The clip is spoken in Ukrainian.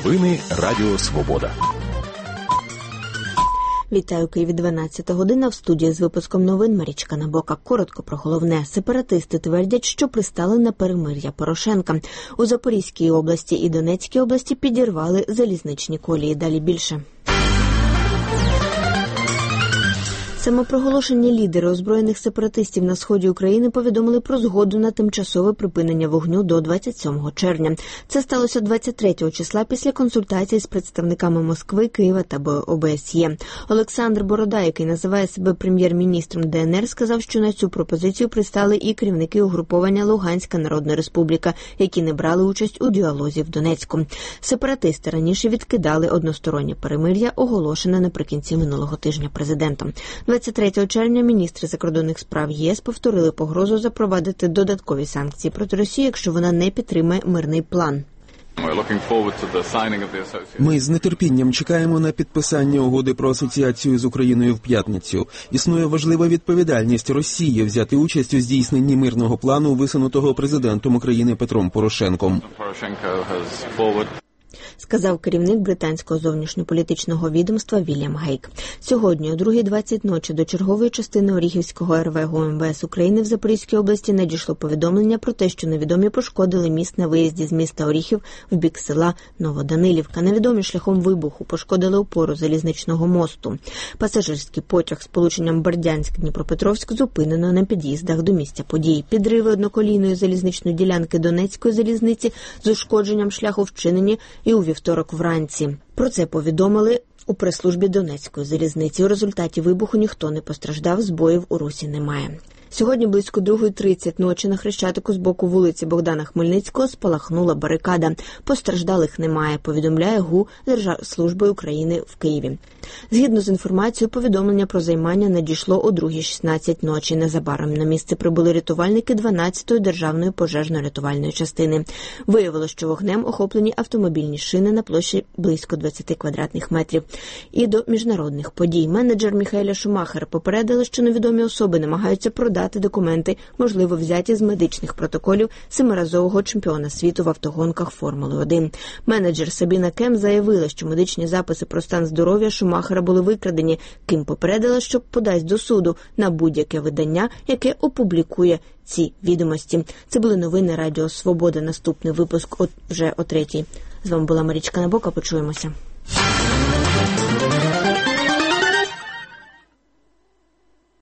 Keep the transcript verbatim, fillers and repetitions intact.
Новини Радіо Свобода. Вітаю, Києві, дванадцята година. В студії з випуском новин Марічка Набока. Коротко про головне. Сепаратисти твердять, що пристали на перемир'я Порошенка. У Запорізькій області і Донецькій області підірвали залізничні колії. Далі більше. Самопроголошені лідери озброєних сепаратистів на сході України повідомили про згоду на тимчасове припинення вогню до двадцять сьомого червня. Це сталося двадцять третього числа після консультацій з представниками Москви, Києва та О Б С Є. Олександр Борода, який називає себе прем'єр-міністром Де Ен Ер, сказав, що на цю пропозицію пристали і керівники угруповання Луганська Народна Республіка, які не брали участь у діалозі в Донецьку. Сепаратисти раніше відкидали одностороннє перемир'я, оголошене наприкінці минулого тижня президентом. двадцять третього червня міністри закордонних справ Є С повторили погрозу запровадити додаткові санкції проти Росії, якщо вона не підтримає мирний план. Ми з нетерпінням чекаємо на підписання угоди про асоціацію з Україною в п'ятницю. Існує важлива відповідальність Росії взяти участь у здійсненні мирного плану, висунутого президентом України Петром Порошенком. Сказав керівник британського зовнішньополітичного відомства Вільям Гейк. Сьогодні о другій двадцять ночі до чергової частини Оріхівського ер ве ге у Ем Ве Ес України в Запорізькій області надійшло повідомлення про те, що невідомі пошкодили міст на виїзді з міста Оріхів в бік села Новоданилівка. Невідомі шляхом вибуху пошкодили опору залізничного мосту. Пасажирський потяг з полученням Бердянськ-Дніпропетровськ зупинено на під'їздах до місця подій. Підриви одноколійної залізничної ділянки Донецької залізниці з ушкодженням шляху вчинені і у вівторок вранці. Про це повідомили у прес-службі Донецької залізниці. У результаті вибуху ніхто не постраждав, збоїв у русі немає. Сьогодні близько другої тридцять ночі на Хрещатику з боку вулиці Богдана Хмельницького спалахнула барикада. Постраждалих немає, повідомляє ГУ Держслужби України в Києві. Згідно з інформацією, повідомлення про займання надійшло о другій шістнадцять ночі. Незабаром на місце прибули рятувальники дванадцятої державної пожежно-рятувальної частини. Виявилося, що вогнем охоплені автомобільні шини на площі близько двадцять квадратних метрів. І до міжнародних подій. Менеджер Міхаеля Шумахера попередили, що невідомі особи намагаються продати документи, можливо, взяті з медичних протоколів семиразового чемпіона світу в автогонках Формули один. Менеджер Сабіна Кем заявила, що медичні записи про стан здоров'я Шумахера були викрадені. Ким попередила, що подасть до суду на будь-яке видання, яке опублікує ці відомості. Це були новини Радіо Свобода. Наступний випуск от, вже о третій. З вами була Марічка Набока. Почуємося.